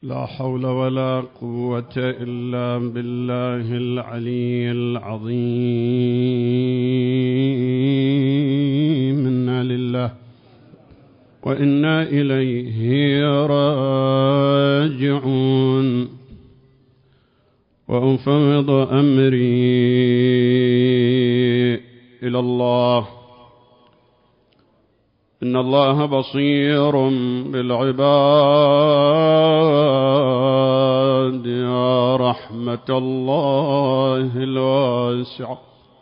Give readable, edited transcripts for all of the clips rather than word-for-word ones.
لا حول ولا قوة إلا بالله العلي العظيم. إنا لله وإنا إليه راجعون. وأفوض أمري إلى الله. إن الله بصير بالعباد. يا رحمة الله الواسعة،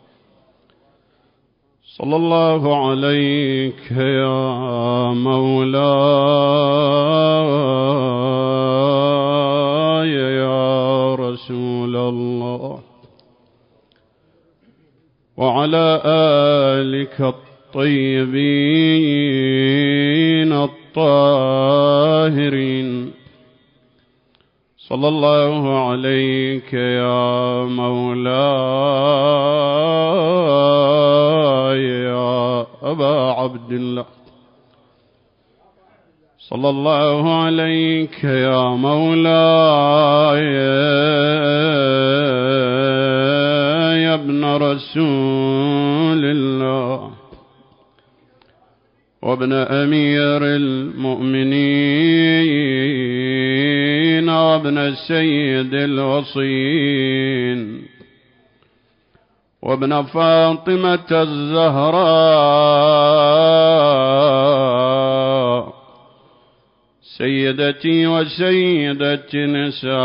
صلى الله عليك يا مولاي يا رسول الله، وعلى آلك الطيبين الطاهرين. صلى الله عليك يا مولاي يا أبا عبد الله. صلى الله عليك يا مولاي يا ابن رسول الله، وابن أمير المؤمنين، وابن السيد الوصين، وابن فاطمة الزهراء، سيدتي وسيدة نساء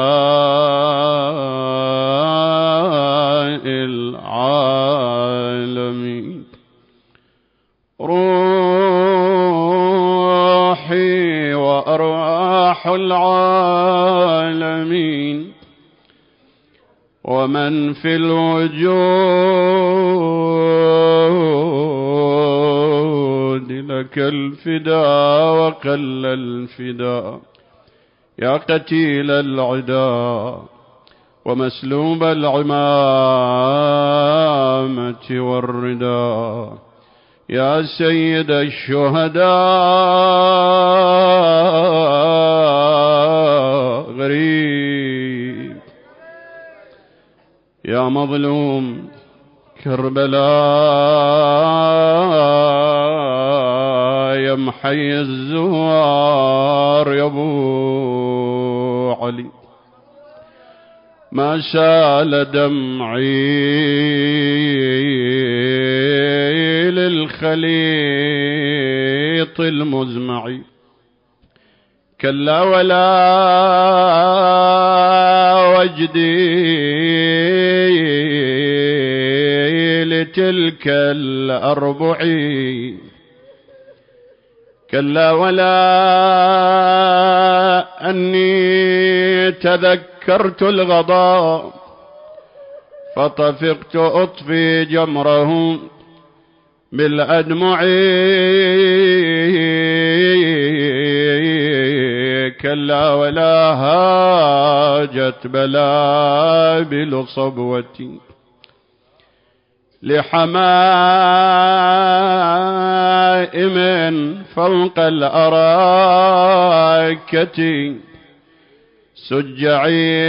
العالمين. روحي وأرواح العالمين ومن في الوجود لك الفداء وقل الفداء، يا قتيل العدا ومسلوب العمامة والرداء، يا سيد الشهداء. غريب يا مظلوم كربلاء، يا محي الزوار يا ابو علي. ما سال دمعي للخليط المزمع، كلا ولا وجدي لتلك الأربع، كلا ولا أني تذكرت الغضاء فطفقت أطفي جمره بالأدمع، كلا ولا هاجت بلابل صبوتي لحمائم فوق الأراكة سجعي،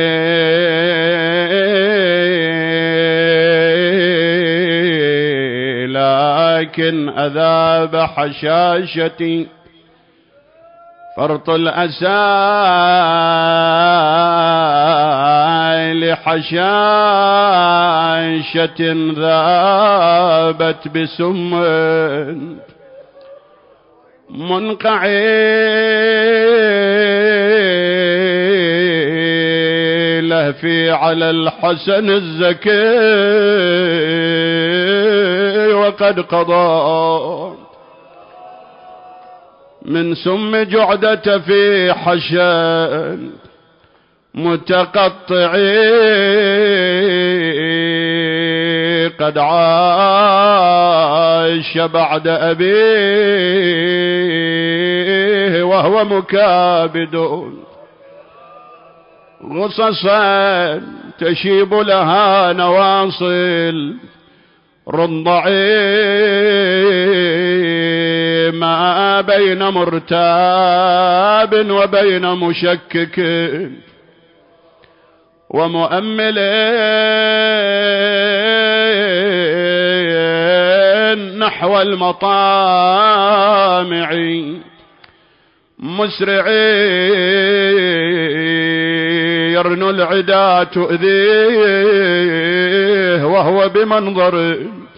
لكن أذاب حشاشتي فرط الأسى لحشاشة ذابت بسم منقعي لهفي على الحسن الزكي وقد قضى من سم جعدة في حشان متقطعي، قد عاش بعد أبيه وهو مكابد غصصا تشيب لها نواصل رضعي، ما بين مرتاب وبين مشكك ومؤمل نحو المطامع مسرعي يرنو العدا تؤذيه وهو بمنظر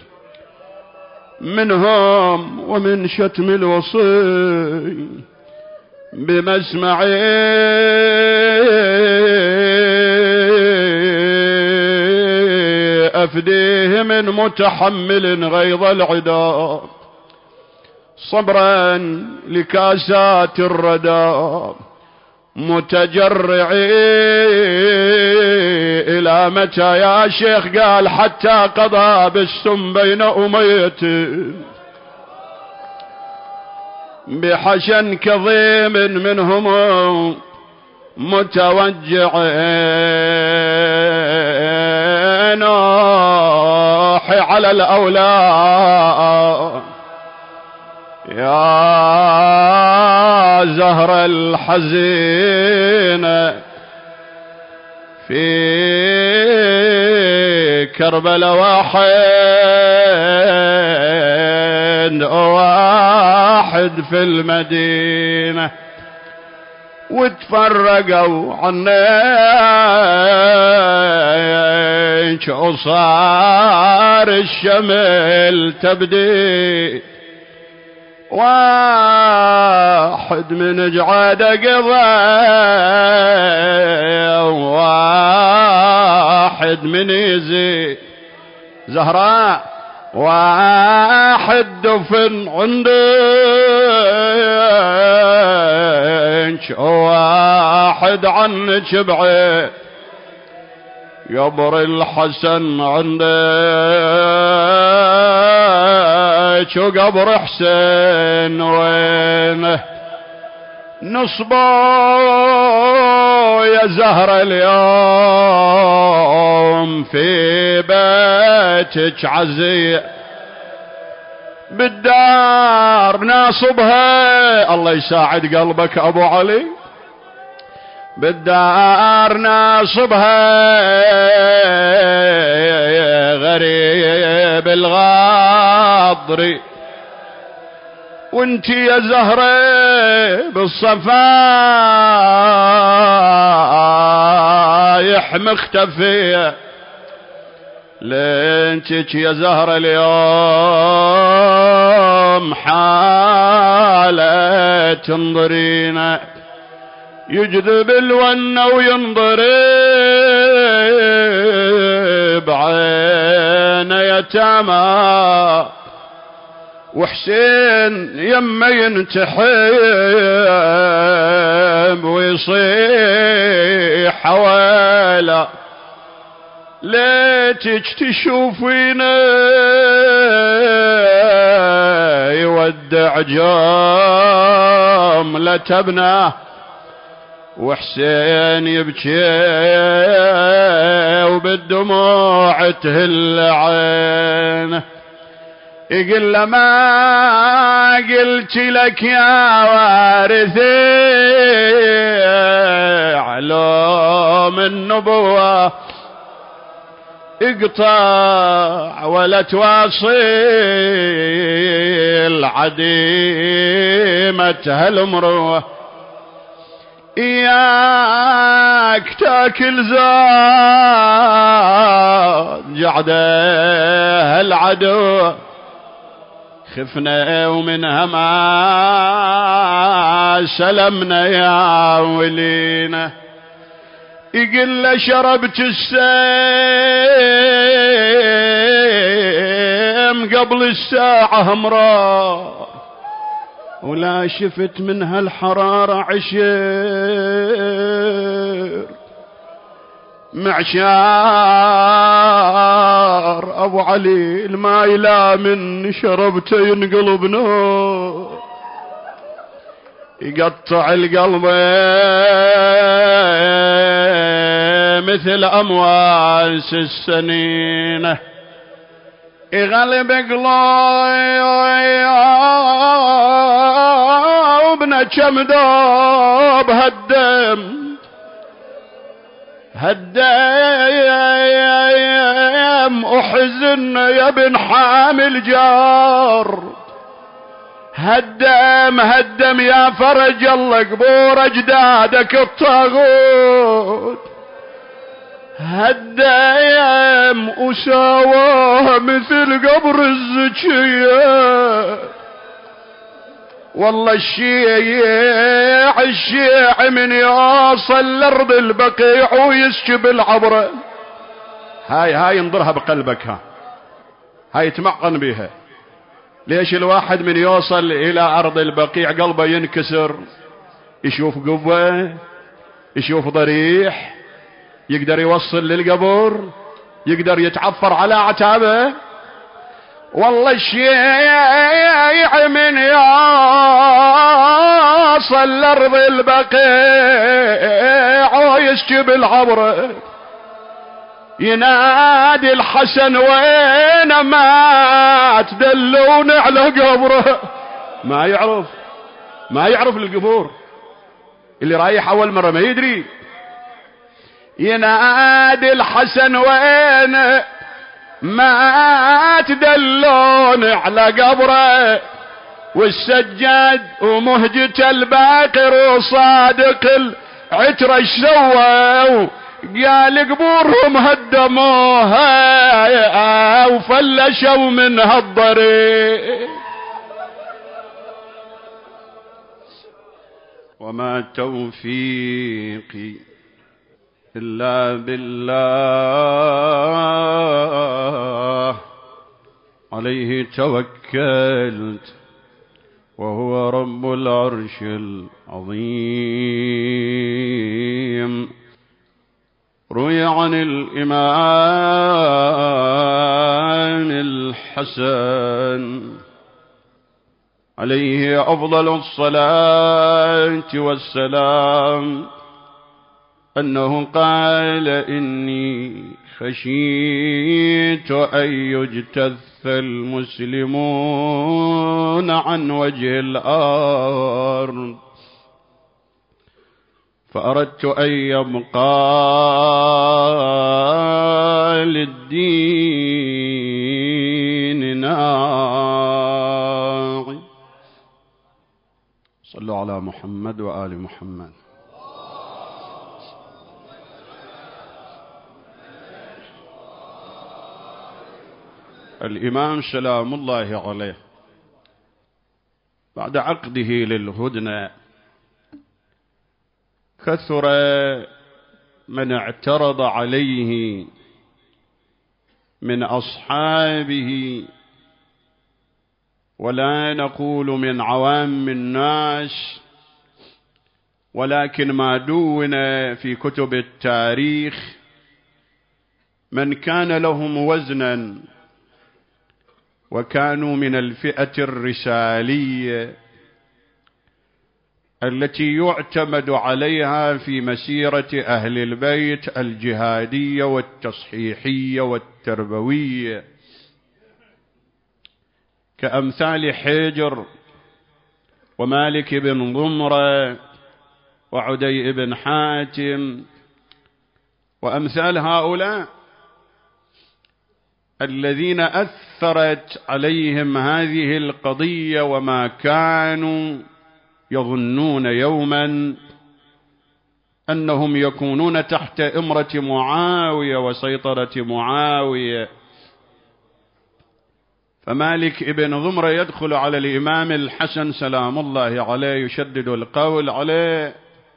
منهم ومن شتم الوصي بمسمعي أفديه من متحمل غيظ العدا صبرا لكاسات الردى متجرعي إلى متى يا شيخ؟ قال حتى قضى بالسم بين أمية بحشن كظيم منهم متوجع نوحي على الأولاد يا زهر الحزينة في كربلاء واحد في المدينة وتفرقوا عنك وصار الشمل تبدي واحد من جعاد قضى واحد من يزيد زهراء واحد دفن عندك واحد عنك بعيد يبر الحسن عندك وقبر حسين وينه نصبوا يا زهر اليوم في بيتك عزية بالدار ناصبها الله يساعد قلبك ابو علي بالدار ناصبها غريب الغاضري وانت يا زهرة بالصفايح مختفية لانتك يا زهرة اليوم حالة تنظرينا يجذب الونة وينضرب عين يتامى وحسين يما ينتحب ويصيح حوالا ليتك تشوفينا يودع جملة ابنه وحسين يبكي وبالدموع تهل عينه يقول له ما قلت لك يا وارثي علوم النبوة اقطع ولا تواصل عديمة هالمروة إياك تاكل زاد جعده العدو خفنا ومنها ما سلمنا يا ولينا يقول له شربت السيم قبل الساعة همراء ولا شفت منها الحرارة عشير معشار ابو علي الماي لا من شربته ينقلب نور يقطع القلب مثل امواس السنينه يغلب قلوب ضربنا كم دوب هدم احزن يا ابن حامل جار، هدم يا فرج الله قبور اجدادك الطاغوت، هدم وساواه مثل قبر الزكية. والله الشيع من يوصل لارض البقيع ويسكب العبره. هاي انظرها بقلبك، هاي تمعن بها. ليش الواحد من يوصل الى ارض البقيع قلبه ينكسر؟ يشوف قبه، يشوف ضريح، يقدر يوصل للقبر، يقدر يتعفر على عتابه. والله الشيع من يوصل لارض البقيع ويسكب العبره، ينادي الحسن وين مات دلون على قبره. ما يعرف القبور، اللي رايح اول مره ما يدري. ينادي الحسن وين مات دلون على قبره، والسجاد ومهجة الباقر وصادق العترة ايش سووا؟ قال قبورهم هدموها وفلشوا منها الضريح. وما توفيقي إلا بالله عليه توكلت وهو رب العرش العظيم. روي عن الإمام الحسن عليه أفضل الصلاة والسلام أنه قال: إني خشيت أن يجتث المسلمون عن وجه الأرض، فأردت أن يبقى للدين ناعي. صلوا على محمد وآل محمد. الإمام سلام الله عليه بعد عقده للهدنة كثر من اعترض عليه من أصحابه، ولا نقول من عوام الناس، ولكن ما دون في كتب التاريخ من كان لهم وزنا وكانوا من الفئة الرسالية التي يعتمد عليها في مسيرة أهل البيت الجهادية والتصحيحية والتربوية، كأمثال حجر ومالك بن ضمرة وعدي بن حاتم وأمثال هؤلاء الذين أثرت عليهم هذه القضية، وما كانوا يظنون يوما أنهم يكونون تحت إمرة معاوية وسيطرة معاوية. فمالك ابن ضمرة يدخل على الإمام الحسن سلام الله عليه يشدد القول عليه،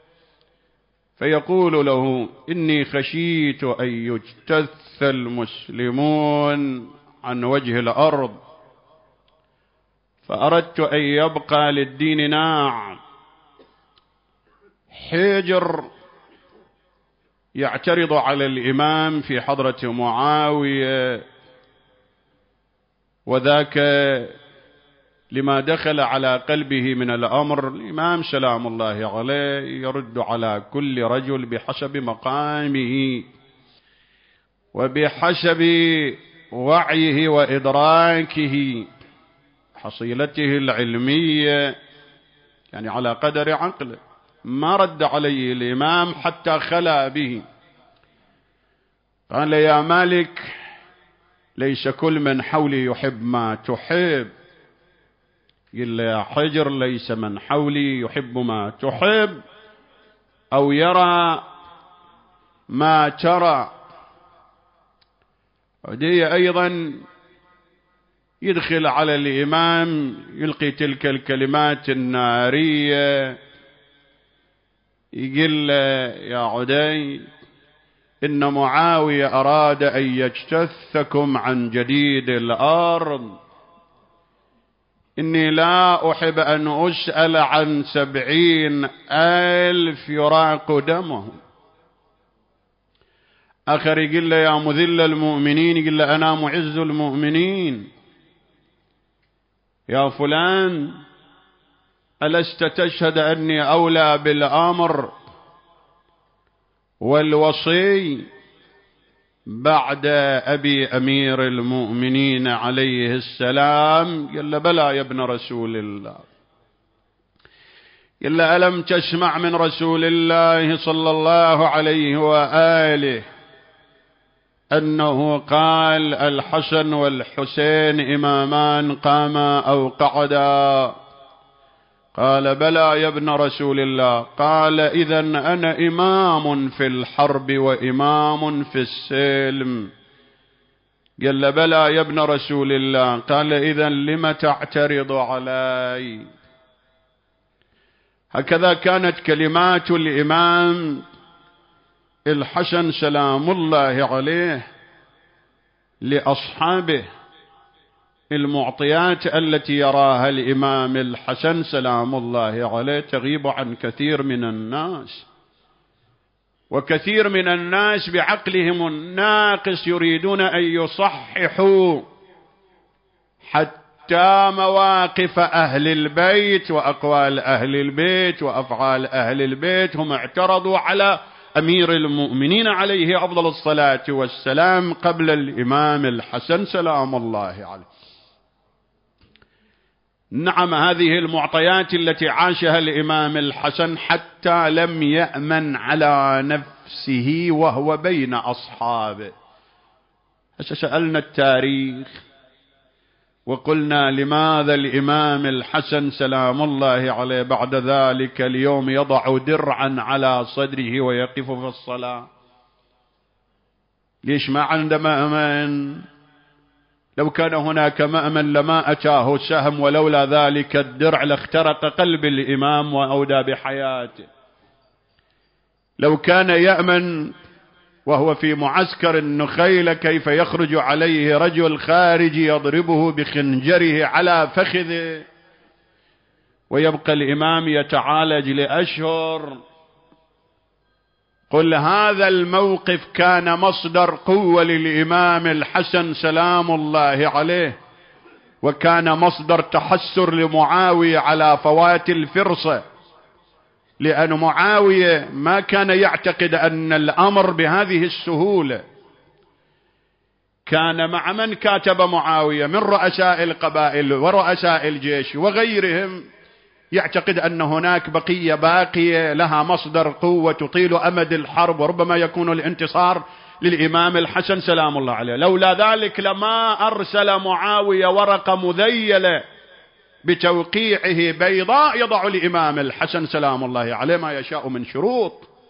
فيقول له: إني خشيت أن يجتث المسلمون عن وجه الأرض، فأردت أن يبقى للدين ناع. حجر يعترض على الإمام في حضرة معاوية، وذاك لما دخل على قلبه من الأمر. الإمام سلام الله عليه يرد على كل رجل بحسب مقامه وبحسب وعيه وإدراكه، حصيلته العلمية يعني على قدر عقله. ما رد عليه الإمام حتى خلا به. قال يا مالك ليس كل من حولي يحب ما تحب. قال يا حجر ليس من حولي يحب ما تحب أو يرى ما ترى. ودي أيضا يدخل على الإمام يلقي تلك الكلمات النارية، يقول يا عدي إن معاوية أراد أن يجتثكم عن جديد الأرض. إني لا أحب أن أسأل عن 70,000 يراق دمه. آخر يقول له يا مذل المؤمنين، يقول له أنا معز المؤمنين. يا فلان ألست تشهد أني أولى بالأمر والوصي بعد أبي أمير المؤمنين عليه السلام؟ قال له بلى يا ابن رسول الله. قال له ألم تسمع من رسول الله صلى الله عليه وآله أنه قال الحسن والحسين إمامان قاما أو قعدا؟ قال بلى يا ابن رسول الله. قال إذن أنا إمام في الحرب وإمام في السلم. قال له بلى يا ابن رسول الله. قال إذن لم تعترض علي؟ هكذا كانت كلمات الإمام الحسن سلام الله عليه لأصحابه، المعطيات التي يراها الإمام الحسن سلام الله عليه تغيب عن كثير من الناس. وكثير من الناس بعقلهم الناقص يريدون أن يصححوا حتى مواقف أهل البيت وأقوال أهل البيت وأفعال أهل البيت. هم اعترضوا على أمير المؤمنين عليه أفضل الصلاة والسلام قبل الإمام الحسن سلام الله عليه. نعم، هذه المعطيات التي عاشها الإمام الحسن حتى لم يأمن على نفسه وهو بين أصحابه. سألنا التاريخ وقلنا لماذا الإمام الحسن سلام الله عليه بعد ذلك اليوم يضع درعا على صدره ويقف في الصلاة؟ ليش ما عنده مأمن؟ لو كان هناك مأمن لما أتاه سهم، ولولا ذلك الدرع لاخترق قلب الإمام وأودى بحياته. لو كان يأمن وهو في معسكر النخيل كيف يخرج عليه رجل خارجي يضربه بخنجره على فخذه ويبقى الإمام يتعالج لأشهر؟ قل هذا الموقف كان مصدر قوة للإمام الحسن سلام الله عليه، وكان مصدر تحسر لمعاوية على فوات الفرصة، لأن معاوية ما كان يعتقد أن الأمر بهذه السهولة. كان مع من كاتب معاوية من رؤساء القبائل ورؤساء الجيش وغيرهم يعتقد أن هناك بقية باقية لها مصدر قوة تطيل أمد الحرب، وربما يكون الانتصار للإمام الحسن سلام الله عليه. لولا ذلك لما أرسل معاوية ورقة مذيلة بتوقيعه بيضاء يضع الإمام الحسن سلام الله عليه ما يشاء من شروط.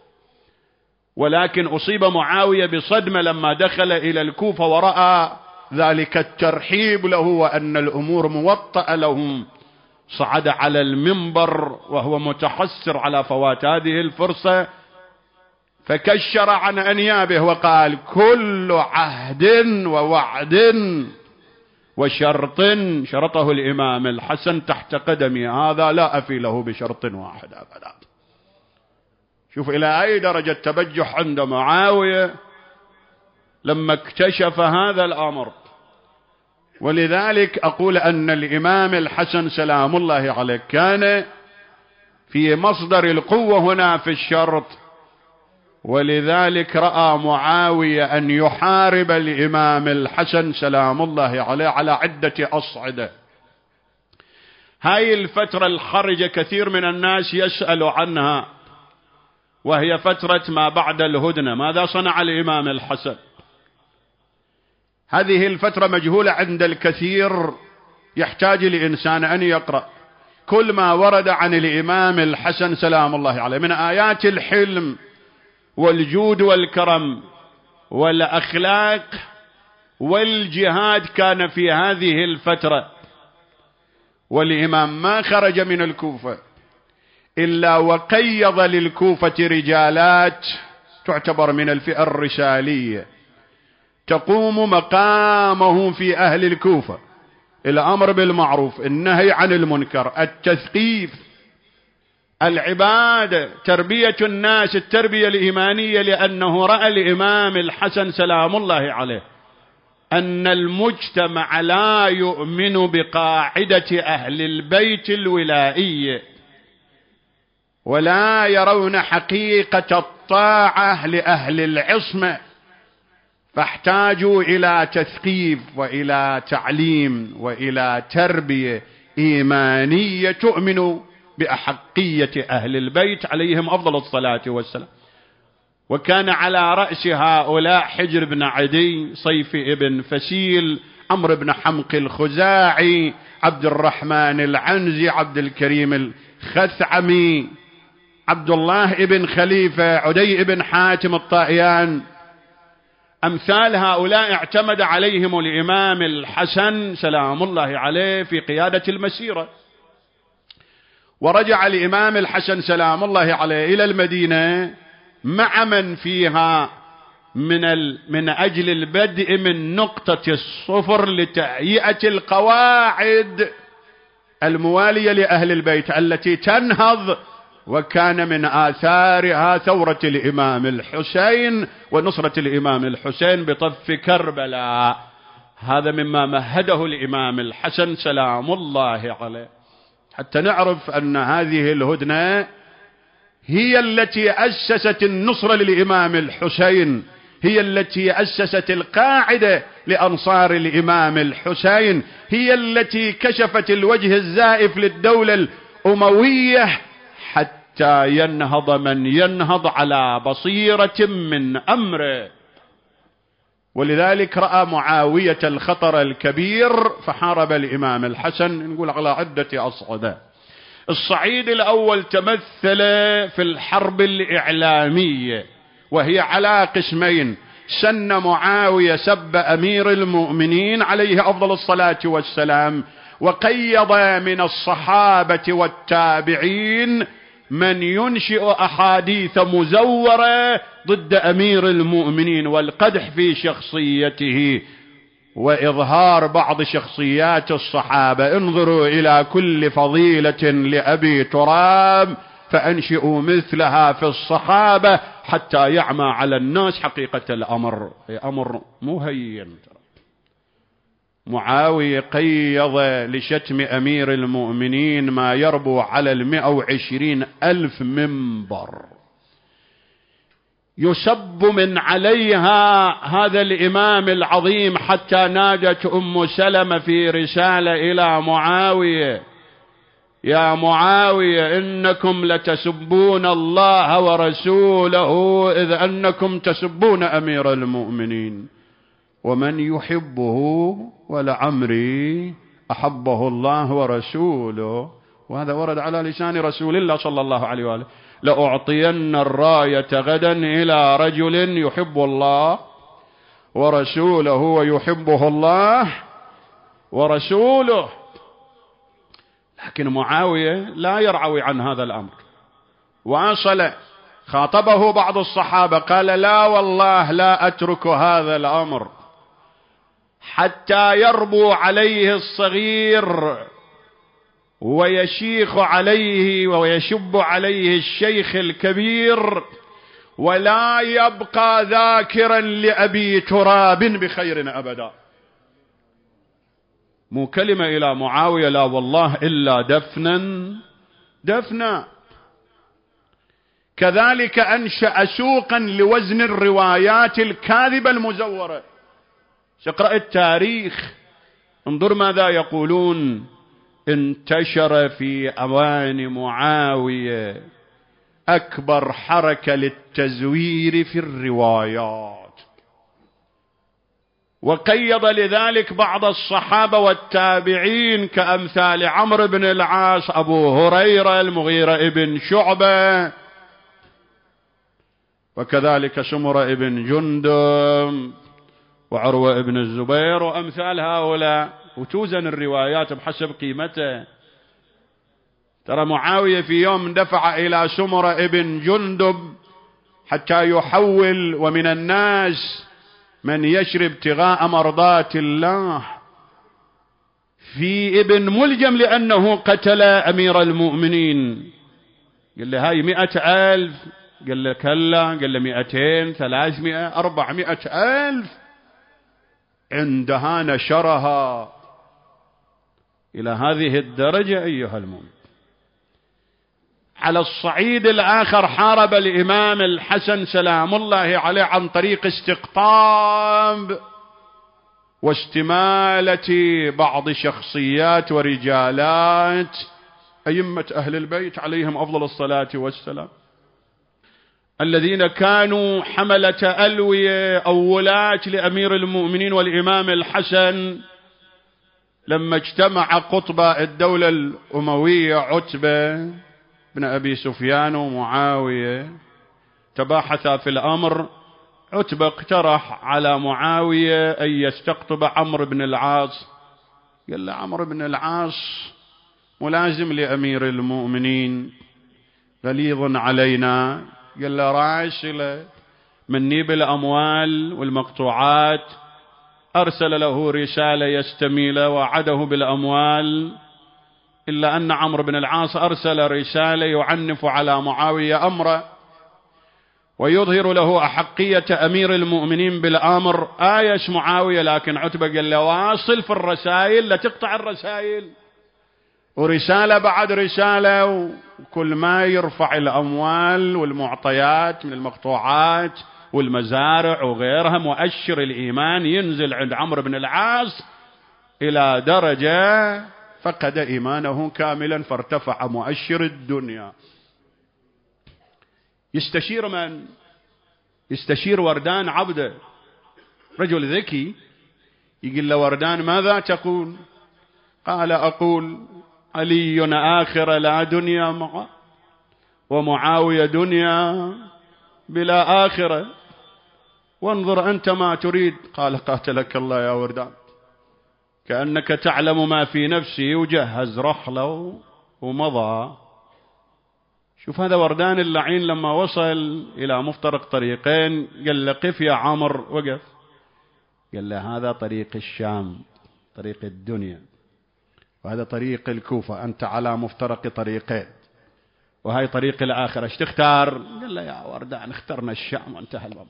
ولكن أصيب معاوية بصدمة لما دخل إلى الكوفة ورأى ذلك الترحيب له وأن الأمور موطأة لهم. صعد على المنبر وهو متحسر على فوات هذه الفرصة، فكشر عن أنيابه وقال كل عهد ووعد وشرط شرطه الإمام الحسن تحت قدمي هذا لا أفي له بشرط واحد أبدا. شوف إلى أي درجة تبجح عند معاوية لما اكتشف هذا الأمر. ولذلك أقول أن الإمام الحسن سلام الله عليه كان في مصدر القوة هنا في الشرط، ولذلك رأى معاوية أن يحارب الإمام الحسن سلام الله عليه على عدة أصعدة. هاي الفترة الخرجة كثير من الناس يسأل عنها، وهي فترة ما بعد الهدنة. ماذا صنع الإمام الحسن؟ هذه الفترة مجهولة عند الكثير، يحتاج الإنسان أن يقرأ كل ما ورد عن الإمام الحسن سلام الله عليه من آيات الحلم والجود والكرم والأخلاق والجهاد كان في هذه الفترة. والإمام ما خرج من الكوفة إلا وقيض للكوفة رجالات تعتبر من الفئة الرسالية تقوم مقامه في أهل الكوفة: الأمر بالمعروف، النهي عن المنكر، التثقيف، العبادة، تربية الناس التربية الإيمانية. لأنه رأى الإمام الحسن سلام الله عليه أن المجتمع لا يؤمن بقاعدة أهل البيت الولائية، ولا يرون حقيقة الطاعة لأهل العصمة، فاحتاجوا إلى تثقيف وإلى تعليم وإلى تربية إيمانية تؤمن بأحقية أهل البيت عليهم أفضل الصلاة والسلام. وكان على رأس هؤلاء حجر بن عدي، صيف ابن فسيل، عمرو بن حمق الخزاعي، عبد الرحمن العنزي، عبد الكريم الخثعمي، عبد الله ابن خليفة، عدي ابن حاتم الطائيان. أمثال هؤلاء اعتمد عليهم الإمام الحسن سلام الله عليه في قيادة المسيرة. ورجع الإمام الحسن سلام الله عليه إلى المدينة مع من فيها من أجل البدء من نقطة الصفر لتهيئة القواعد الموالية لأهل البيت التي تنهض. وكان من آثارها ثورة الإمام الحسين ونصرة الإمام الحسين بطف كربلاء. هذا مما مهده الإمام الحسن سلام الله عليه، حتى نعرف أن هذه الهدنة هي التي أسست النصرة للإمام الحسين، هي التي أسست القاعدة لأنصار الإمام الحسين، هي التي كشفت الوجه الزائف للدولة الأموية حتى ينهض من ينهض على بصيرة من أمره. ولذلك رأى معاوية الخطر الكبير فحارب الإمام الحسن، نقول على عدة أصعدة. الصعيد الأول تمثل في الحرب الإعلامية، وهي على قسمين: سن معاوية سب أمير المؤمنين عليه أفضل الصلاة والسلام، وقيض من الصحابة والتابعين من ينشئ أحاديث مزورة ضد أمير المؤمنين والقدح في شخصيته وإظهار بعض شخصيات الصحابة. انظروا إلى كل فضيلة لأبي تراب فأنشئوا مثلها في الصحابة حتى يعمى على الناس حقيقة الأمر. أمر مهين. معاوية قيض لشتم أمير المؤمنين ما يربو على 120,000 منبر يسب من عليها هذا الإمام العظيم، حتى نادت أم سلمة في رسالة إلى معاوية: يا معاوية إنكم لتسبون الله ورسوله إذ أنكم تسبون أمير المؤمنين، ومن يحبه ولعمري أحبه الله ورسوله. وهذا ورد على لسان رسول الله صلى الله عليه وآله: لأعطين الراية غدا إلى رجل يحب الله ورسوله ويحبه الله ورسوله. لكن معاوية لا يرعوي عن هذا الأمر، واصل. خاطبه بعض الصحابة قال: لا والله لا أترك هذا الأمر حتى يربو عليه الصغير ويشيخ عليه ويشب عليه الشيخ الكبير، ولا يبقى ذاكرا لأبي تراب بخير أبدا. مو كلمة إلى معاوية لا والله إلا دفنا. كذلك أنشأ سوقا لوزن الروايات الكاذبة المزورة. اقرأ التاريخ، انظر ماذا يقولون انتشر في أوان معاوية أكبر حركة للتزوير في الروايات، وقيض لذلك بعض الصحابة والتابعين كأمثال عمرو بن العاص، أبو هريرة، المغيرة بن شعبة، وكذلك سمرة بن جندب وعروة بن الزبير وأمثال هؤلاء، وتوزن الروايات بحسب قيمته. ترى معاوية في يوم دفع إلى سمرة بن جندب حتى يحول، ومن الناس من يشري ابتغاء مرضات الله، في ابن ملجم لأنه قتل أمير المؤمنين. قال له هاي 100,000، قال له كلا، قال له 200 300 400,000. عندها نشرها إلى هذه الدرجة أيها المؤمن. على الصعيد الآخر حارب الإمام الحسن سلام الله عليه عن طريق استقطاب واستمالة بعض شخصيات ورجالات أئمة أهل البيت عليهم أفضل الصلاة والسلام، الذين كانوا حملة ألوية أو ولاة لأمير المؤمنين والإمام الحسن. لما اجتمع قطب الدولة الأموية عتبة بن أبي سفيان ومعاوية تباحثا في الأمر، عتبة اقترح على معاوية أن يستقطب عمرو بن العاص. قال له عمرو بن العاص ملازم لأمير المؤمنين، غليظ علينا. قال له راسله مني بالأموال والمقطوعات. أرسل له رسالة يستميل وعده بالأموال، إلا أن عمرو بن العاص أرسل رسالة يعنف على معاوية أمره ويظهر له أحقية أمير المؤمنين بالأمر. آيس معاوية، لكن عتبة قال له واصل في الرسائل، لا تقطع الرسائل، ورسالة بعد رسالة، وكل ما يرفع الأموال والمعطيات من المقطوعات والمزارع وغيرها مؤشر الإيمان ينزل عند عمرو بن العاص إلى درجة فقد إيمانه كاملا، فارتفع مؤشر الدنيا. يستشير من؟ يستشير وردان عبده، رجل ذكي. يقول له وردان ماذا تقول؟ قال أقول علي آخرة لا دنيا معه، ومعاوية دنيا بلا آخرة، وانظر أنت ما تريد. قال قاتلك الله يا وردان، كأنك تعلم ما في نفسي، وجهز رحله ومضى. شوف هذا وردان اللعين لما وصل إلى مفترق طريقين قال له قف يا عمر، وقف. قال له هذا طريق الشام، طريق الدنيا، وهذا طريق الكوفة، أنت على مفترق طريقين، وهي طريق الآخرة، ايش تختار؟ قال له يا وردان اخترنا الشام وانتهى الأمر.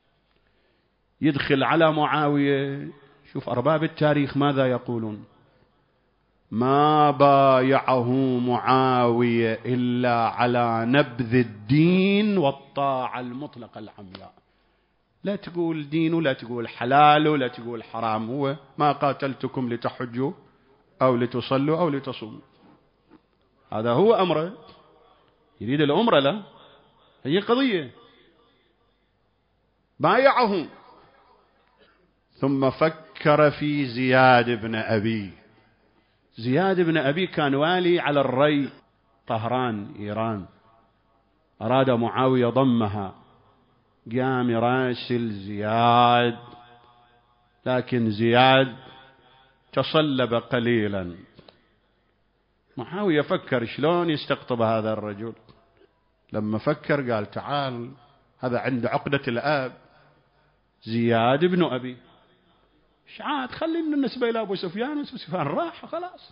يدخل على معاوية. شوف أرباب التاريخ ماذا يقولون: ما بايعه معاوية إلا على نبذ الدين والطاعة المطلقة العمياء. لا تقول دين ولا تقول حلال ولا تقول حرام، هو ما قاتلتكم لتحجوا أو لتصلوا أو لتصوموا، هذا هو أمره. يريد الأمر، لا هي قضية. بايعه. ثم فكر في زياد بن أبي. زياد بن أبي كان والي على الري، طهران، إيران. أراد معاوية ضمها، قام يراسل زياد، لكن زياد تصلب قليلا. معاوية فكر شلون يستقطب هذا الرجل. لما فكر قال تعال، هذا عند عقدة الآب زياد بن أبي، شعاد خلينا النسبة إلى أبو سفيان، وأبو سفيان راح خلاص.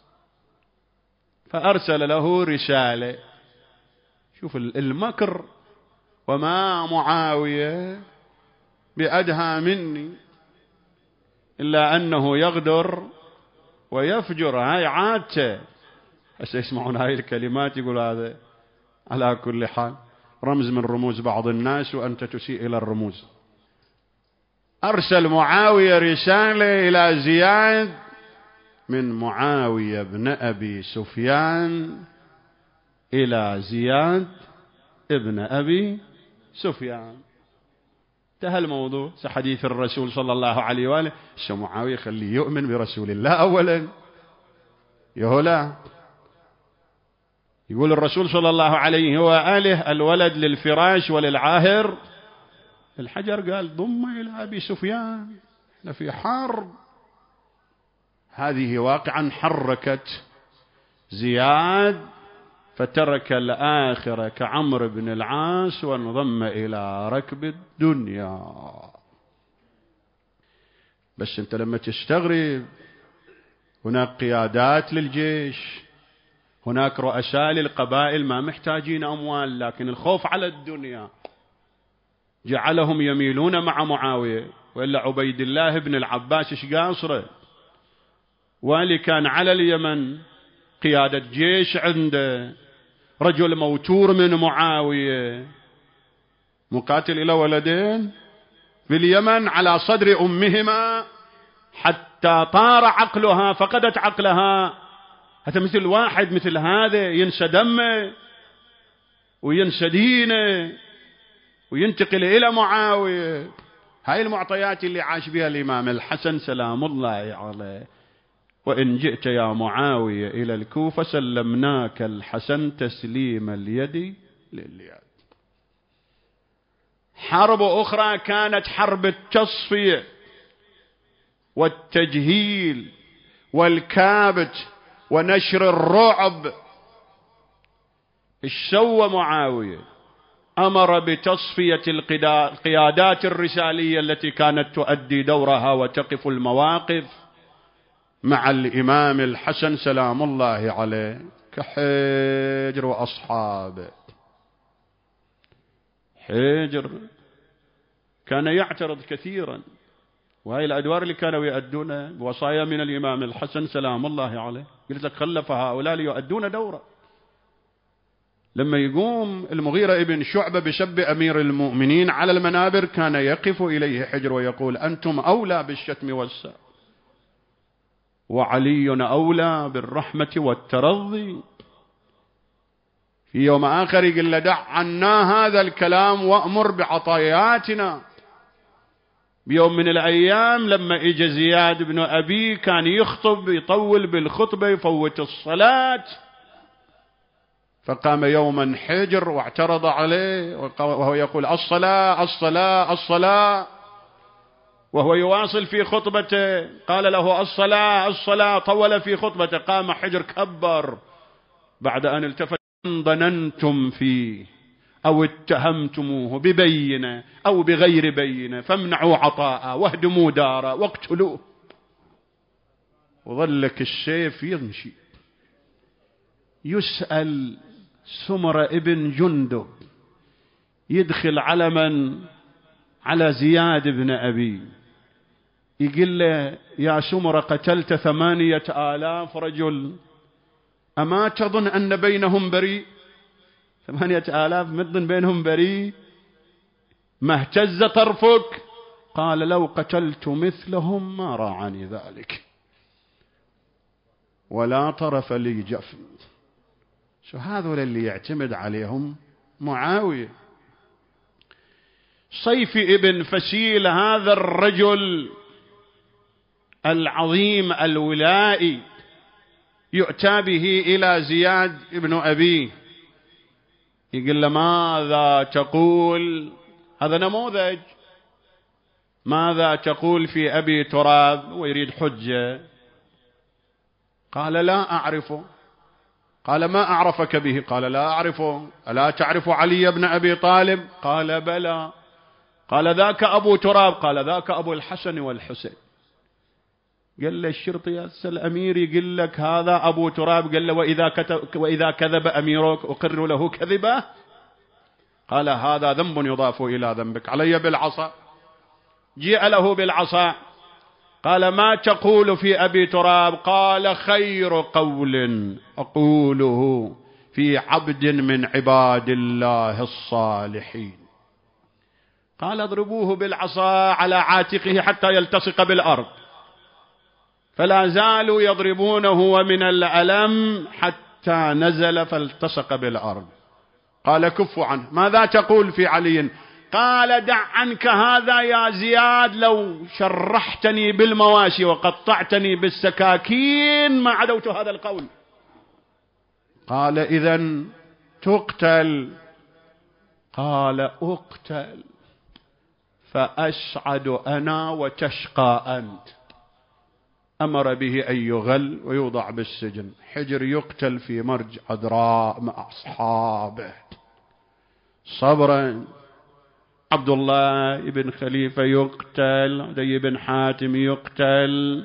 فأرسل له رسالة. شوف المكر. وما معاوية بأدهى مني، إلا أنه يغدر ويفجر، هاي عادته. هسه يسمعون هاي الكلمات يقول هذا على كل حال رمز من رموز بعض الناس، وأنت تسيء إلى الرموز. أرسل معاوية رسالة إلى زياد من معاوية بن أبي سفيان إلى زياد ابن أبي سفيان. انتهى الموضوع. حديث الرسول صلى الله عليه وآله معاوية خليه يؤمن برسول الله أولا. يهلا يقول الرسول صلى الله عليه وآله الولد للفراش وللعاهر الحجر. قال ضم إلى أبي سفيان، احنا في حرب. هذه واقعا حركت زياد فترك الآخرة كعمرو بن العاص وانضم إلى ركب الدنيا. بس انت لما تستغرب هناك قيادات للجيش، هناك رؤساء للقبائل ما محتاجين أموال، لكن الخوف على الدنيا جعلهم يميلون مع معاوية. وإلا عبيد الله بن العباس ايش قاصره؟ والي كان على اليمن، قيادة جيش عنده، رجل موتور من معاوية، مقاتل إلى ولدين في اليمن على صدر أمهما حتى طار عقلها، فقدت عقلها. هذا مثل واحد مثل هذا ينسى دمه وينسى دينه وينتقل إلى معاوية. هاي المعطيات اللي عاش بها الإمام الحسن سلام الله عليه. وإن جئت يا معاوية إلى الكوفة سلمناك الحسن تسليم اليد لليد. حرب أخرى كانت حرب التصفية والتجهيل والكابت ونشر الرعب. ايش سوى معاوية؟ أمر بتصفية القيادات الرسالية التي كانت تؤدي دورها وتقف المواقف مع الإمام الحسن سلام الله عليه كحجر وأصحابه. حجر كان يعترض كثيرا، وهي الأدوار اللي كانوا يؤدونها بوصايا من الإمام الحسن سلام الله عليه. قلت لك خلف هؤلاء ليؤدون دورا. لما يقوم المغيرة ابن شعبة بسب أمير المؤمنين على المنابر كان يقف إليه حجر ويقول أنتم أولى بالشتم والسب، وعلي أولى بالرحمة والترضي. في يوم آخر يقول دع عنا هذا الكلام وأمر بعطاياتنا. بيوم من الأيام لما إجا زياد بن أبي كان يخطب يطول بالخطبة يفوت الصلاة، فقام يوما حجر واعترض عليه وهو يقول الصلاة الصلاة الصلاة، وهو يواصل في خطبته. قال له الصلاة الصلاة، طول في خطبته. قام حجر كبر بعد أن التفت: ظننتم فيه أو اتهمتموه ببينة أو بغير بينة فامنعوا عطاء واهدموا داره واقتلوه. وظلك السيف يمشي. يسأل سمر ابن جندب يدخل على من؟ على زياد بن أبي. يقول له يا سمر قتلت 8,000 رجل، أما تظن أن بينهم بريء؟ 8,000 مظن بينهم بريء؟ ما اهتز طرفك؟ قال لو قتلت مثلهم ما راعني ذلك ولا طرف لي جفن. شو هذول اللي يعتمد عليهم معاوية. صيفي ابن فسيل هذا الرجل العظيم الولائي يؤتى به إلى زياد ابن أبيه، يقول له ماذا تقول؟ هذا نموذج. ماذا تقول في أبي تراب؟ ويريد حجة. قال لا أعرفه. قال ما أعرفك به؟ قال لا أعرفه. ألا تعرف علي بن أبي طالب؟ قال بلى. قال ذاك أبو تراب؟ قال ذاك أبو الحسن والحسين. قال له الشرطي يسأل الأمير يقول لك هذا أبو تراب. قال له وإذا كذب أميرك أقر له كذبه؟ قال هذا ذنب يضاف إلى ذنبك، علي بالعصا. جيء له بالعصا. قال ما تقول في أبي تراب؟ قال خير قول أقوله في عبد من عباد الله الصالحين. قال اضربوه بالعصا على عاتقه حتى يلتصق بالأرض. فلا زالوا يضربونه ومن الألم حتى نزل فالتصق بالأرض. قال كفوا عنه. ماذا تقول في علي؟ قال دع عنك هذا يا زياد، لو شرحتني بالمواشي وقطعتني بالسكاكين ما عدوت هذا القول. قال إذن تقتل. قال أقتل فأسعد أنا وتشقى أنت. أمر به أن يغل ويوضع بالسجن. حجر يقتل في مرج عذراء مع أصحابه صبرا. عبد الله بن خليفة يقتل، عدي بن حاتم يقتل،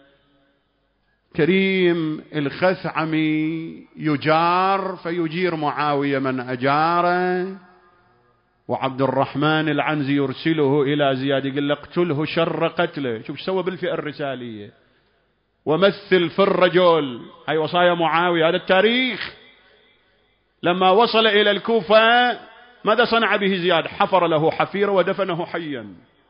كريم الخثعمي يجار فيجير معاوية من أجاره، وعبد الرحمن العنزي يرسله إلى زياد يقول له اقتله شر قتله. شوف سوى بالفئة الرسالية ومثل في الرجل. هاي وصايا معاوية، هذا التاريخ. لما وصل إلى الكوفة ماذا صنع به زياد؟ حفر له حفيرة ودفنه حيا.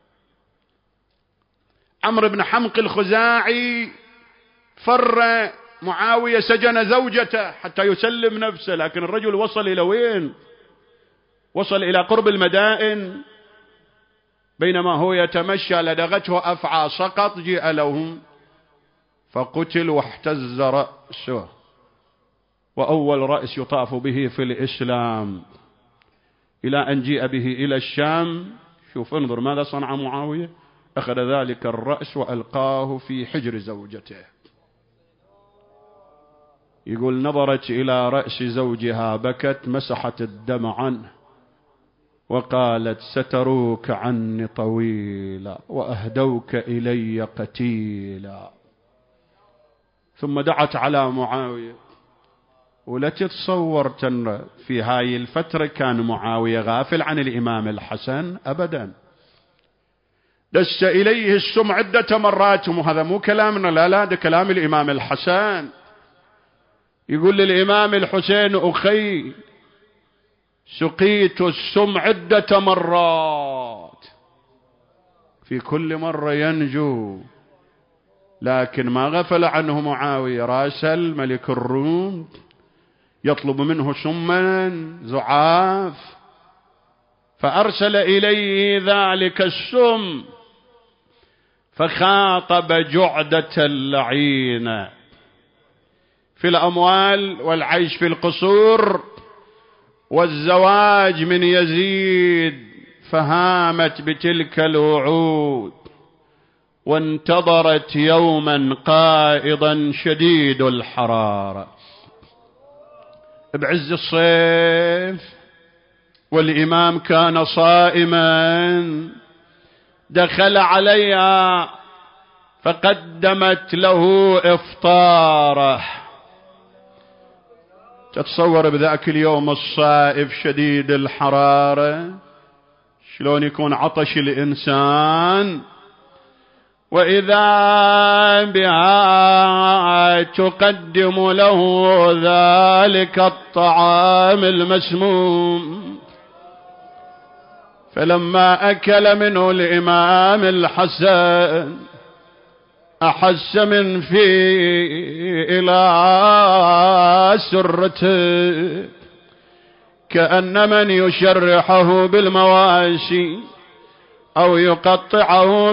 عمرو بن حمق الخزاعي فر معاوية سجن زوجته حتى يسلم نفسه، لكن الرجل وصل إلى وين؟ وصل إلى قرب المدائن. بينما هو يتمشى لدغته أفعى سقط، جاء لهم فقتل واحتز رأسه، وأول رأس يطاف به في الإسلام، إلى أن جاء به إلى الشام. شوف انظر ماذا صنع معاوية، أخذ ذلك الرأس وألقاه في حجر زوجته. يقول نظرت إلى رأس زوجها بكت، مسحت الدم عنه وقالت ستروك عني طويلا وأهدوك إلي قتيلا. ثم دعت على معاوية. ولا تتصور في هاي الفترة كان معاوية غافل عن الإمام الحسن أبدا. دس إليه السم عدة مرات، وهذا مو كلامنا، لا ده كلام الإمام الحسن. يقول للإمام الحسين أخي سقيت السم عدة مرات، في كل مرة ينجو، لكن ما غفل عنه معاوية. راسل ملك الروم يطلب منه سما زعاف، فأرسل إليه ذلك السم، فخاطب جعدة اللعينة في الأموال والعيش في القصور والزواج من يزيد، فهامت بتلك الوعود وانتظرت يوما قائضا شديد الحرارة بعز الصيف، والإمام كان صائما. دخل عليها فقدمت له إفطاره. تتصور بذاك اليوم الصائف شديد الحرارة شلون يكون عطش الإنسان، وإذا بها تقدم له ذلك الطعام المسموم. فلما أكل منه الإمام الحسن أحس من فيه إلى سرته كأن من يشرحه بالمواشي أو يقطعه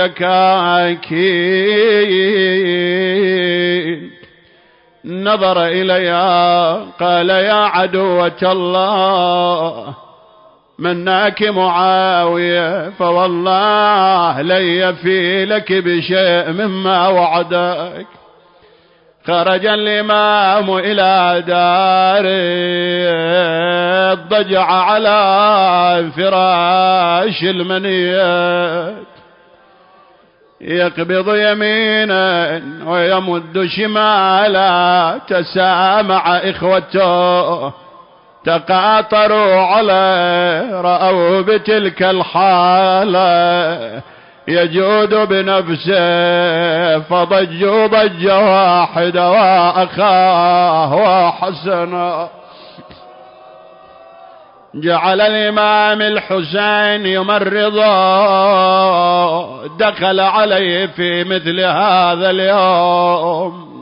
بالسكاكين. نظر إليها قال يا عدوة الله مناك معاوية، فوالله لن يفي لك بشيء مما وعدك. خرج الإمام إلى داره، اضطجع على فراش المنية، يقبض يمينا ويمد شمالا. تسامع إخوته تقاطروا عليه، رأوا بتلك الحالة يجود بنفسه، فضجوا ضجة واحدة وأخاه وحسنا. جعل الإمام الحسين يمرضه دخل عليه في مثل هذا اليوم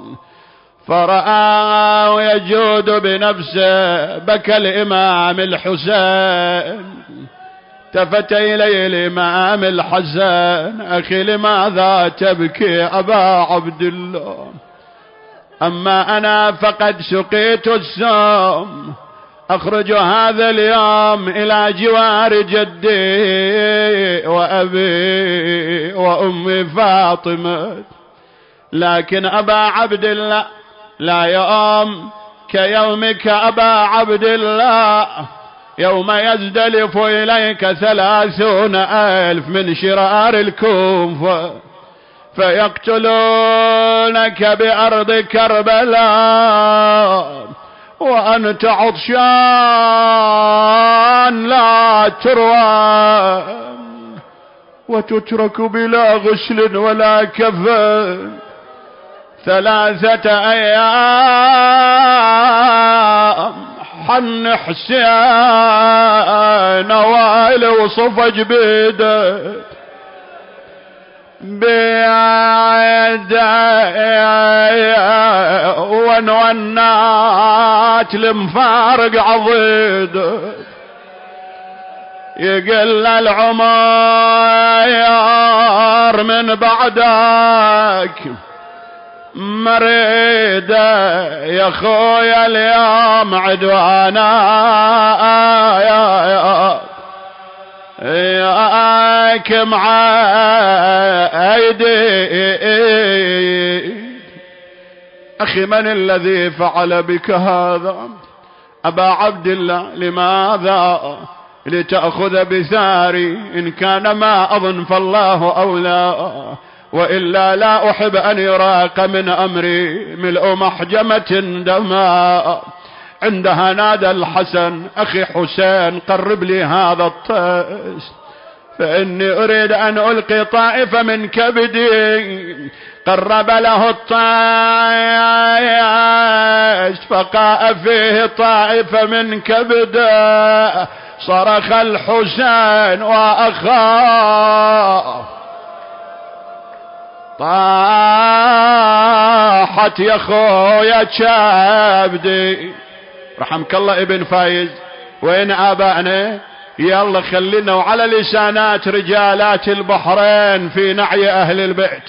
فرآه يجود بنفسه. بكى الإمام الحسين، التفت إليه الإمام الحسن: أخي لماذا تبكي أبا عبد الله؟ أما أنا فقد سقيت السم، أخرج هذا اليوم إلى جوار جدي وأبي وأمي فاطمة، لكن أبا عبد الله لا يوم كيومك أبا عبد الله، يوم يزدلف إليك 30,000 من شرار الكوفة فيقتلونك بأرض كربلاء وأنت عطشان لا تروى، وتترك بلا غسل ولا كفن 3 أيام. حن حسين وائل وصفج بيده ونونات المفارق عضيد، يقل العمر من بعدك مريدة يا خويا اليوم عدوانا ياك مع ايدي. اخي من الذي فعل بك هذا ابا عبد الله؟ لماذا لتأخذ بثاري؟ ان كان ما اظن فالله اولى، وإلا لا أحب أن يراق من أمري ملء محجمة دماء. عندها نادى الحسن: أخي حسين قرب لي هذا الطيش فإني أريد أن ألقي طائفة من كبدي. قرب له الطيش فقاء فيه طائفة من كبده، صرخ الحسين وأخاه: طاحت يا خويا كبدي. رحمك الله ابن فايز، وين آبائنا؟ يلا خلينا وعلى لسانات رجالات البحرين في نعي أهل البيت.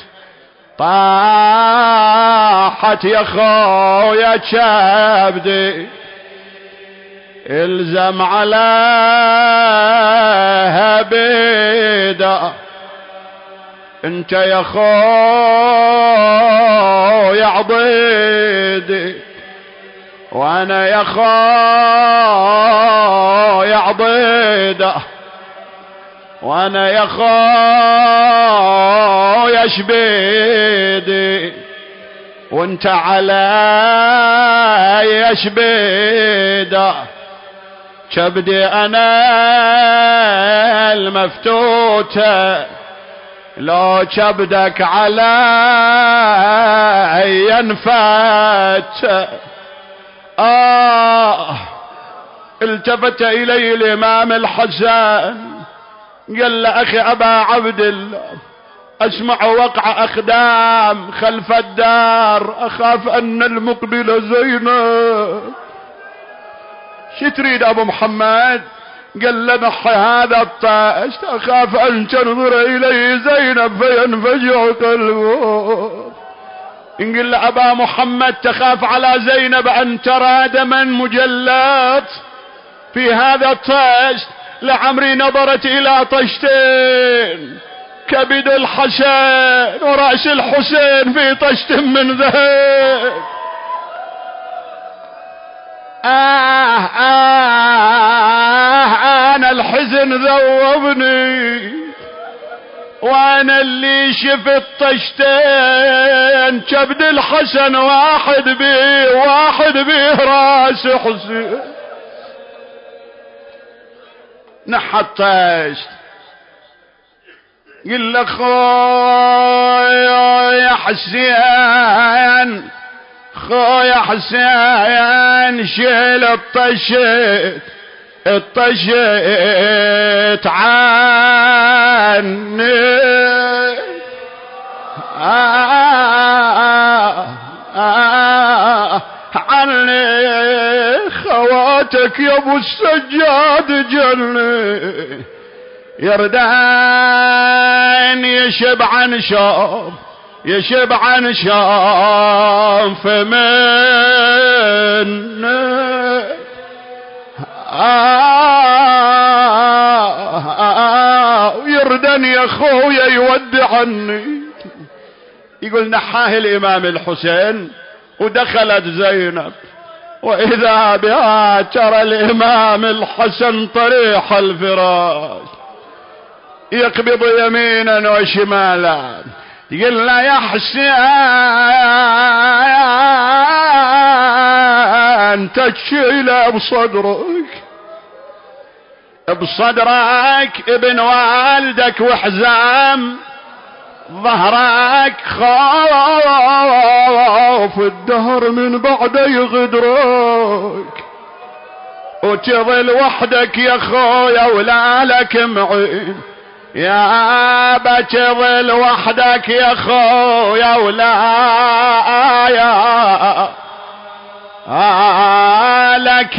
طاحت يا خويا كبدي، الزم عليها بيدا. انت يا خويا عضيدي وانا يا خويا عضيده، وانا يا خويا شبيدي، وانت علي شبيده. كبدي انا المفتوته، لو كبدك علي ينفت. التفت إلي الإمام الحسن قال له: أخي أبا عبد الله، أسمع وقع أقدام خلف الدار، أخاف أن المقبلة زينب. شو تريد أبو محمد؟ قال له: نحي هذا الطاش، أخاف أن تنظر إليه زينب فينفجع قلبه. قال له: أبا محمد تخاف على زينب أن ترى دما مجلات في هذا الطاش؟ لعمري نظرت إلى طشتين، كبد الحسين ورأس الحسين في طشت من ذهب. أنا الحزن ذوبني، وانا اللي شفت طشتين، كبد الحسن واحد بيه راس حسين. نحى الطشت قل له: خويا حسين، خويا حسين، شيل الطشت عني. دمعتك يا ابو السجاد جني، يردان يشب عن شوف يشب عن شوف من يردن يا خويا يودعني. يقول نحاه الامام الحسين ودخلت زينب، واذا بها ترى الامام الحسن طريح الفراش يقبض يمينا وشمالا، يقول له يا حسين تشيله بصدرك بصدرك ابن والدك وحزام ظهرك، خوف الدهر من بعده يغدرك، وتظل وحدك يا خويا ولا لك معين، يا بتظل وحدك يا خويا ولا لك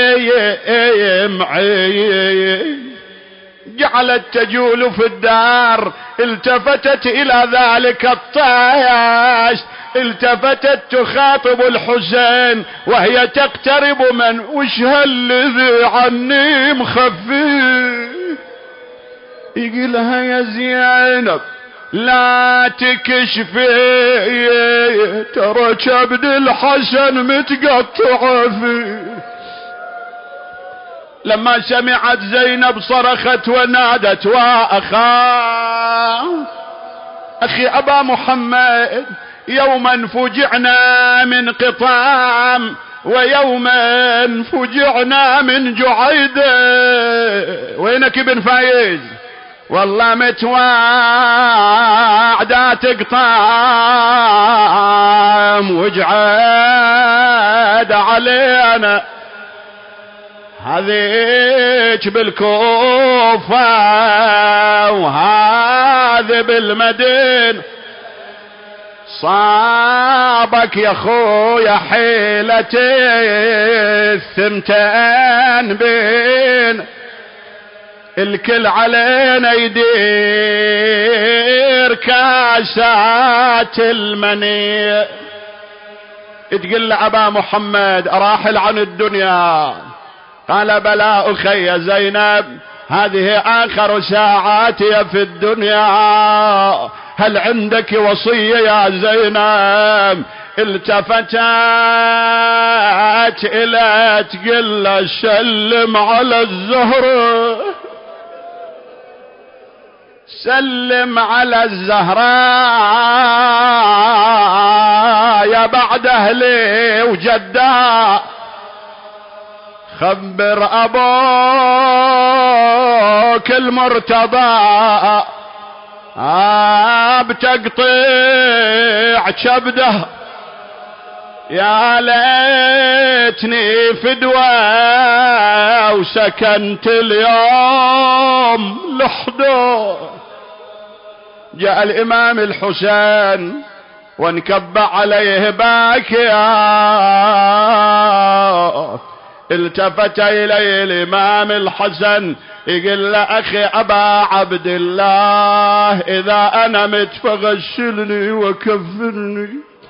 معين. جعلت تجول في الدار، التفتت الى ذلك الطايش، التفتت تخاطب الحسين وهي تقترب من وش هالذي عني مخفي. يقولها يا زينب لا تكشفي ترى كبد الحسن متقطع فيه. لما سمعت زينب صرخت ونادت أخي أبا محمد، يوما فجعنا من قطام ويوما فجعنا من جعيدة. وينك ابن فايز؟ والله متواعدات قطام وجعاد علينا، هذيك بالكوفة وهذا بالمدينة. صابك يا خويا حيلتي الثنتين بين، الكل علينا يدير كاسات المني. تقول له أبا محمد أراحل عن الدنيا؟ قال بلى أخي زينب، هذه آخر ساعاتي في الدنيا، هل عندك وصية يا زينب؟ التفتت إلى تقول له سلم على الزهرة، سلم على الزهراء يا بعد أهلي وجدا، خبر أبوك المرتضى بتقطيع كبده، يا ليتني فدوى وسكنت اليوم لحده. جاء الإمام الحسين وانكب عليه باكيا، التفت إليه الإمام الحسن يقول له أخي أبا عبد الله، إذا أنا مت فغسلني وكفني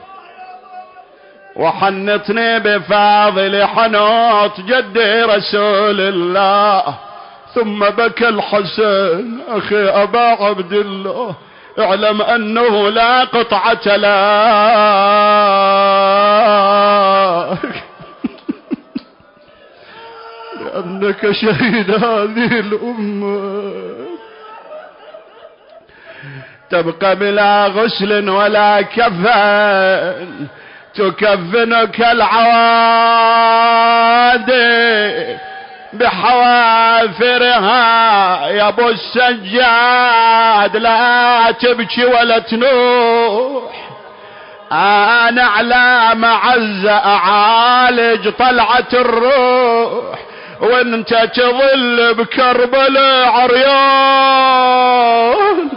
وحنطني بفاضل حنوط جدي رسول الله. ثم بكى الحسن أخي أبا عبد الله، اعلم أنه لا قطعة لك لأنك شهيد هذه الأمة، تبقى بلا غسل ولا كفن، تكفنك العوادي بحوافرها يا ابو السجاد، لا تبكي ولا تنوح، انا على معزة اعالج طلعة الروح، وانت تظل بكربلاء عريان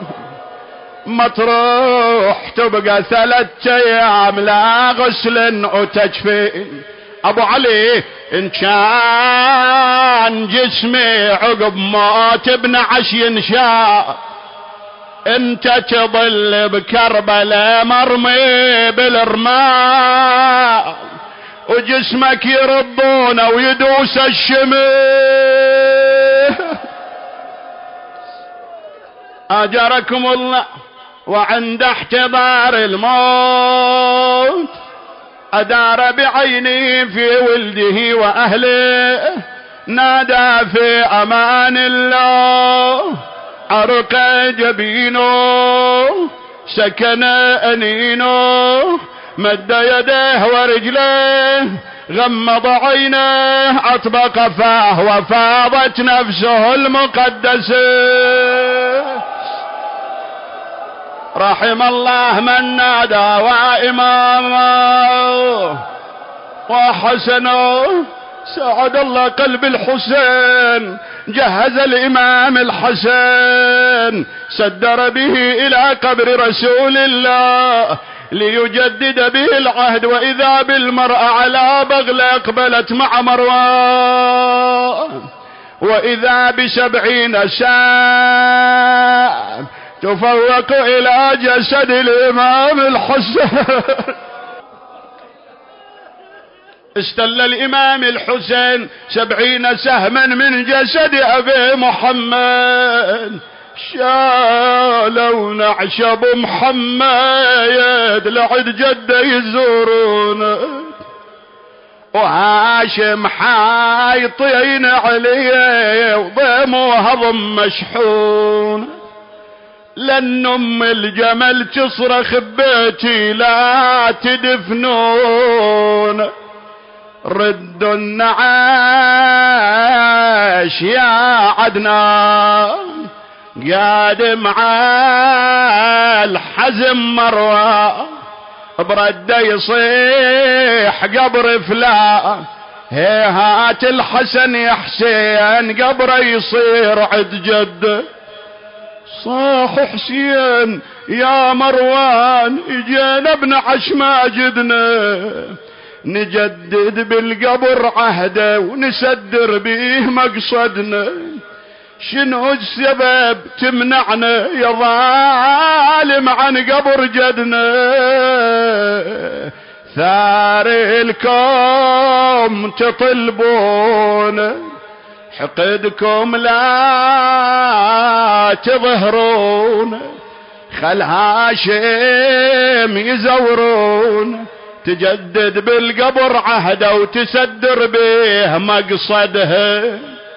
مطروح، تبقى 3 أيام لا غسل وتجفين، ابو علي ان كان جسمي عقب موت ابن عش ينشاء، انت تظل بكربلاء مرمي بالرمال، وجسمك يربونه ويدوس الشمال. اجركم الله. وعند احتضار الموت ادار بعينه في ولده واهله، نادى في امان الله، عرق جبينه سكن انينه، مد يديه ورجليه غمض عينيه اطبق فاه وفاضت نفسه المقدسه. رحم الله من نادى وإمامه وحسنه. سعد الله قلب الحسين، جهز الإمام الحسن سدر به إلى قبر رسول الله ليجدد به العهد، وإذا بالمرأة على بغلة أقبلت مع مروان، وإذا ب70 سام تفوق إلى جسد الإمام الحسين. استل الإمام الحسين 70 سهما من جسد أبي محمد، شالوا نعشب محمد لعد جده يزورونه، وهاشم حايطين عليه وضموها ضم مشحون، لأن أم الجمل تصرخ ببيتي لا تدفنون، ردوا النعاش يا عدنان، قادم على الحزم مروى برده يصيح قبر فلان، هيهات الحسن يا حسين قبره يصير عد جده. صاح حسين يا مروان اجينا ابن عش ماجدنا، نجدد بالقبر عهده ونسدر بيه مقصدنا، شنو السبب تمنعنا يا ظالم عن قبر جدنا، ثار الكوم تطلبون حقدكم لا تظهرون، خل هاشم يزورون، تجدد بالقبر عهده وتسدر به مقصدها.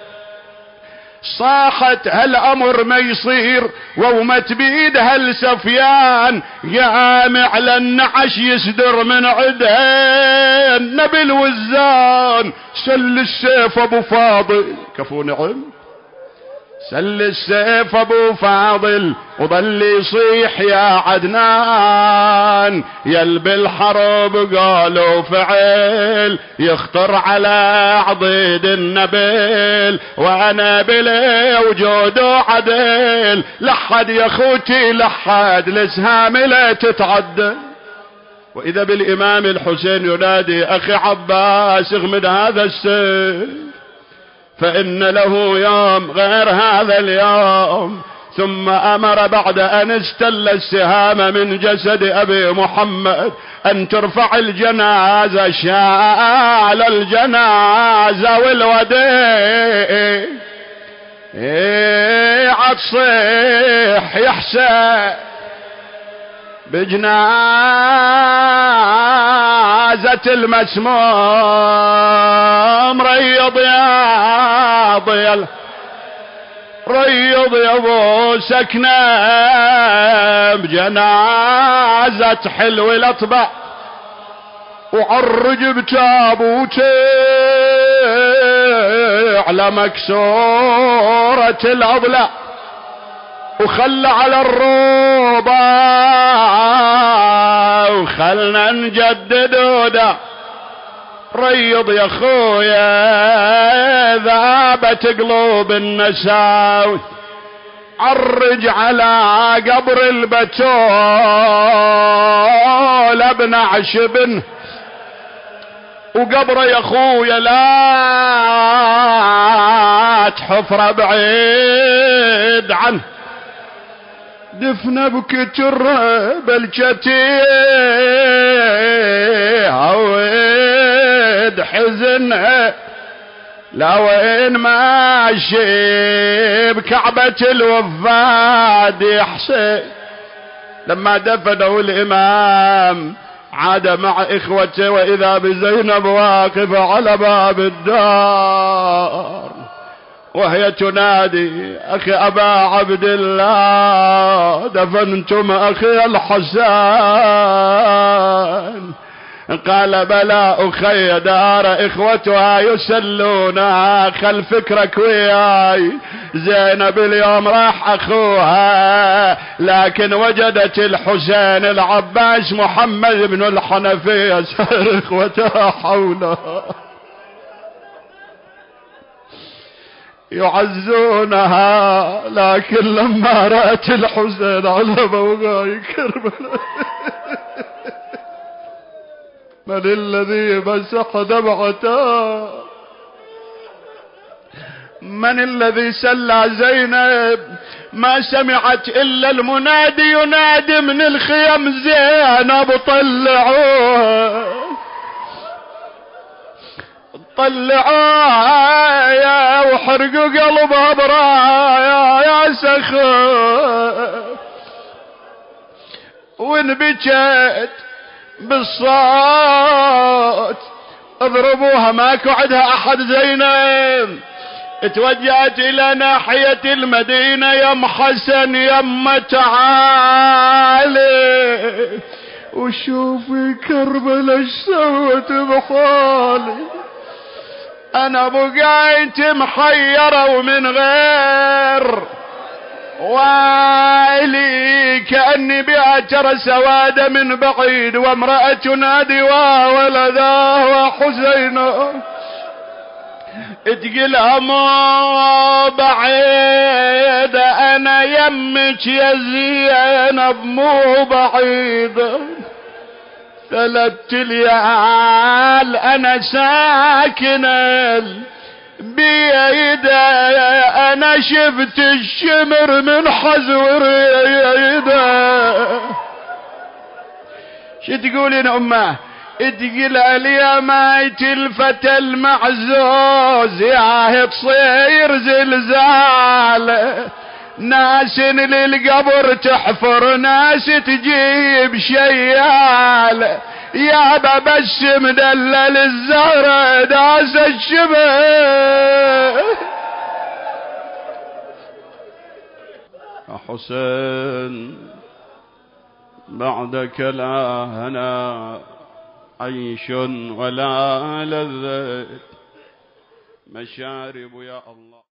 صاحت هالامر ما يصير وومت بيدها السفيان، قام على النعش يسدر من عدها نبي الوزان، سل السيف ابو فاضل كفو نعم، سل السيف ابو فاضل وظل يصيح يا عدنان، يلبي الحرب قالوا فعل يخطر على عضيد النبيل، وانا بلي وجوده عدل، لحد يا خوتي لحد الاسهام لا تتعدى. واذا بالامام الحسين ينادي اخي عباس اغمد هذا السيف فإن له يوم غير هذا اليوم. ثم أمر بعد أن استل السهام من جسد أبي محمد أن ترفع الجنازة، شال الجنازة والوديع عتصيح يحسن بجنازة المسموم، ريض يا ضيل ريض يا ابو سكنه بجنازة حلو الاطباع، وعرج بتابوته على مكسورة الاضلاع، وخلى على الروضة وخلنا نجدد ودا. ريض يا خويا ذابت قلوب النساوي، عرج على قبر البتول ابن عشبن، وقبره يا اخويا لا تحفره بعيد عنه، دفنه بكتر بلجتي هود حزنه لا وين ماشي بكعبة الوفاد يحسن. لما دفنوا الإمام عاد مع إخوته وإذا بزينب واقفة على باب الدار وهي تنادي أخي أبا عبد الله دفنتم أخي الحسن؟ قال بلى أخي دار إخوتها يسلونها خل فكرك وياي، زينب اليوم راح أخوها لكن وجدت الحسين العباس محمد بن الحنفية سائر إخوتها حولها يعزونها، لكن لما رأت الحسين على بوغاي كربلاء من الذي مسح دمعته؟ من الذي سلى زينب؟ ما سمعت إلا المنادي ينادي من الخيم زينب طلعوها طلعوها وحرقوا قلبها برايا يا سخاء، وانبكت بالصوت اضربوها ماكو عندها احد. زينب اتوجهت الى ناحية المدينة، يم حسن يم تعالي وشوفي كربلاء ايش سوت بحالي، انا بقيت محيرة ومن غير ويلي كأني بها ترى سواد من بعيد، وامرأة تنادي وولداه وحسين تقلها مو بعيد، انا يمك يا زينب مو بعيد، 3 ليال انا ساكن بيده، انا شفت الشمر من حزور يده. شو تقولين امه؟ تقول يا مايت الفتى المعزوز ياه تصير زلزال، ناس للقبر تحفر ناس تجيب شيال، يا بس مدلل الزهرة داس الشبه. يا حسين بعدك لا هنا عيش ولا لذة مشارب يا الله.